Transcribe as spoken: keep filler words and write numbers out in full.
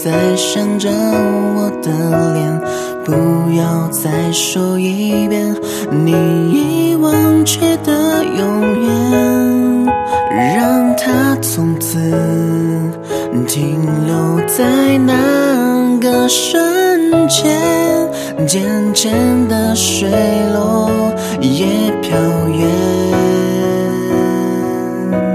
再想着我的脸，不要再说一遍你已忘却的永远，让它从此停留在那个瞬间，渐渐的水落也飘远。